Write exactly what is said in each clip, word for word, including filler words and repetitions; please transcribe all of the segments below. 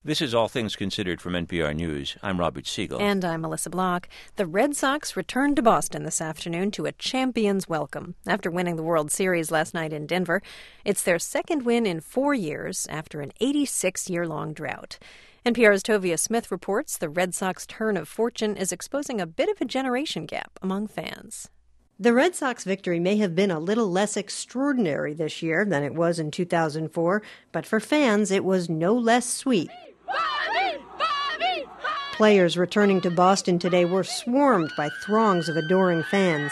This is All Things Considered from N P R News. I'm Robert Siegel. And I'm Melissa Block. The Red Sox returned to Boston this afternoon to a champion's welcome after winning the World Series last night in Denver. It's their second win in four years after an eighty-six-year-long drought. N P R's Tovia Smith reports the Red Sox turn of fortune is exposing a bit of a generation gap among fans. The Red Sox victory may have been a little less extraordinary this year than it was in two thousand four, but for fans it was no less sweet. Bobby! Bobby! Players returning to Boston today were swarmed by throngs of adoring fans.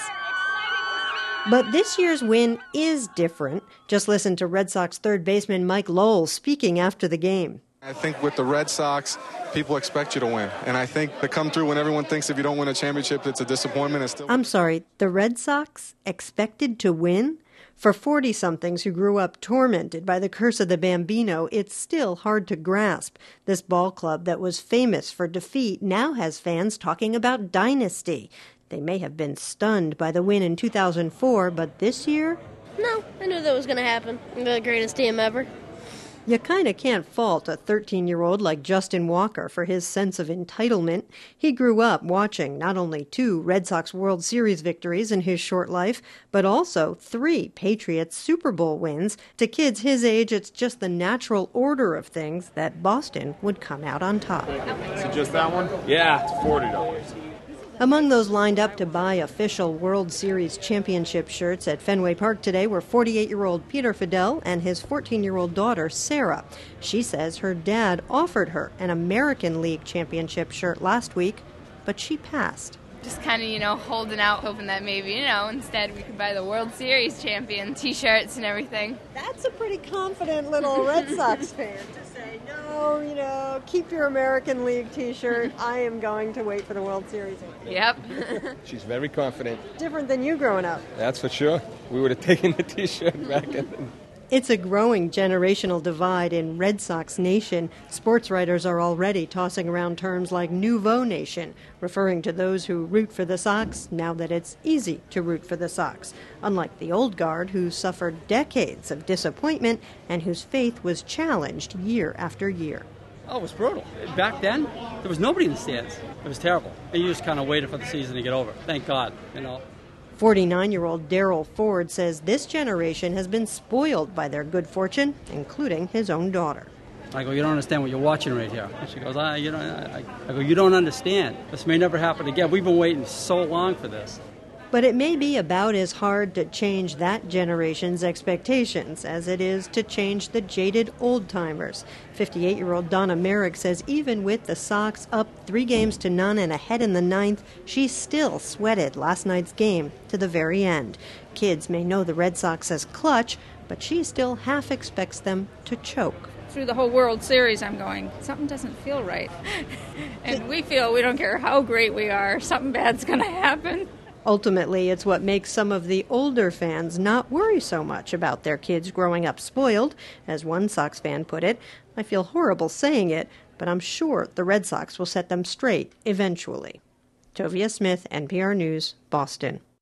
But this year's win is different. Just listen to Red Sox third baseman Mike Lowell speaking after the game. I think with the Red Sox, people expect you to win. And I think to come through when everyone thinks if you don't win a championship, it's a disappointment. It's still... I'm sorry, the Red Sox expected to win? For forty-somethings who grew up tormented by the curse of the Bambino, it's still hard to grasp. This ball club that was famous for defeat now has fans talking about dynasty. They may have been stunned by the win in two thousand four, but this year? No, I knew that was going to happen. The greatest team ever. You kind of can't fault a thirteen-year-old like Justin Walker for his sense of entitlement. He grew up watching not only two Red Sox World Series victories in his short life, but also three Patriots Super Bowl wins. To kids his age, it's just the natural order of things that Boston would come out on top. Is it just that one? Yeah, it's forty dollars. Among those lined up to buy official World Series championship shirts at Fenway Park today were forty-eight-year-old Peter Fidel and his fourteen-year-old daughter, Sarah. She says her dad offered her an American League championship shirt last week, but she passed. Just kind of, you know, holding out, hoping that maybe, you know, instead we could buy the World Series champion T-shirts and everything. That's a pretty confident little Red Sox fan to say, no, you know, keep your American League T-shirt. I am going to wait for the World Series. Yep. She's very confident. Different than you growing up. That's for sure. We would have taken the T-shirt back in. It's a growing generational divide in Red Sox Nation. Sports writers are already tossing around terms like Nouveau Nation, referring to those who root for the Sox now that it's easy to root for the Sox, unlike the old guard who suffered decades of disappointment and whose faith was challenged year after year. Oh, it was brutal. Back then, there was nobody in the stands. It was terrible. And you just kind of waited for the season to get over. Thank God, you know. forty-nine-year-old Daryl Ford says this generation has been spoiled by their good fortune, including his own daughter. I go, you don't understand what you're watching right here. And she goes, I, you know, I, I go, you don't understand. This may never happen again. We've been waiting so long for this. But it may be about as hard to change that generation's expectations as it is to change the jaded old-timers. fifty-eight-year-old Donna Merrick says even with the Sox up three games to none and ahead in the ninth, she still sweated last night's game to the very end. Kids may know the Red Sox as clutch, but she still half expects them to choke. Through the whole World Series, I'm going, something doesn't feel right. And we feel we don't care how great we are, something bad's going to happen. Ultimately, it's what makes some of the older fans not worry so much about their kids growing up spoiled. As one Sox fan put it, I feel horrible saying it, but I'm sure the Red Sox will set them straight eventually. Tovia Smith, N P R News, Boston.